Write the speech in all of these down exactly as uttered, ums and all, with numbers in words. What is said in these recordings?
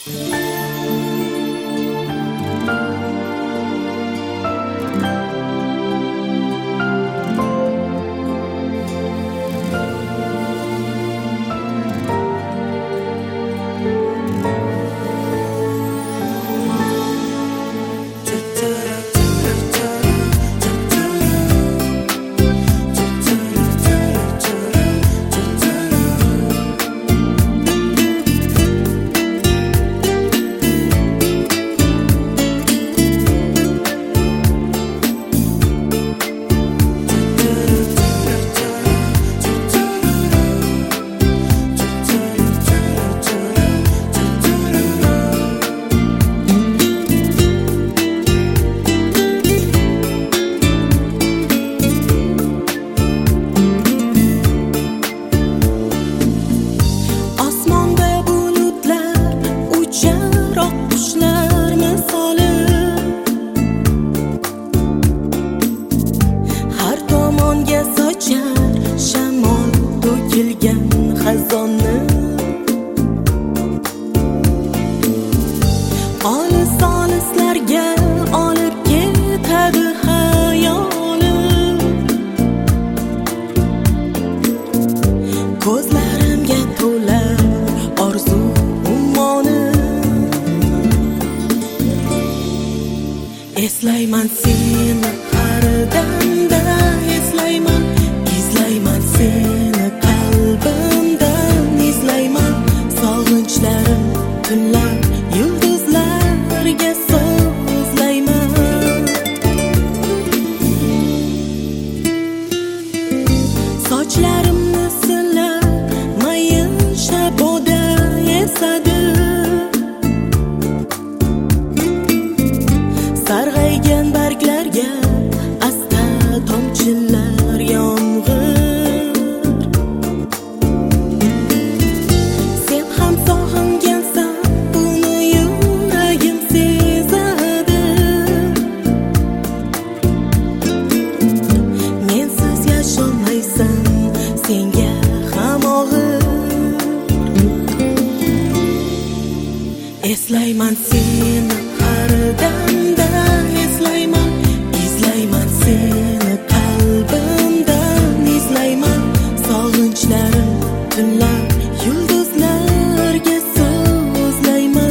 Eslayman seni har damda, eslayman, izlayman seni qalbimdan, izlayman sog'inchlarim tunlar yulduzlarga so'zlayman. Sochlarimni silab mayin shaboda esadi, sarg'aygan barglarga asta tomchilar yomg'ir. Sen ham sog'ingansan, buni yuragim sezadi. Mensiz yasholmaysan, senga ham og'ir. Eslayman seni har damda, eslayman, izlayman seni qalbimdan, izlayman sog'inchlarim tunlar yulduzlarga so'zlayman.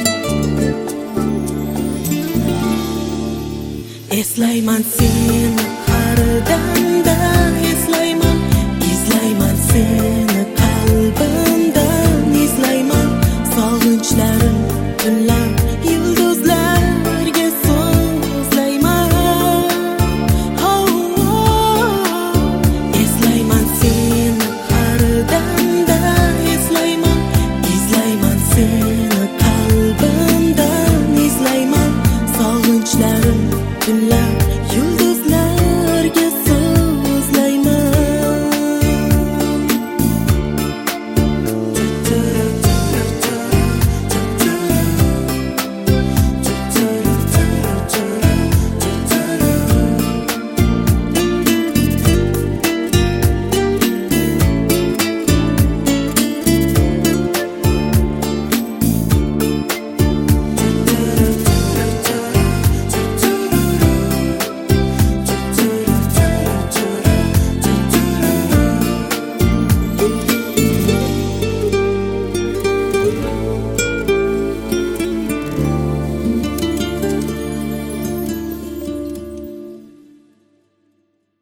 Eslayman seni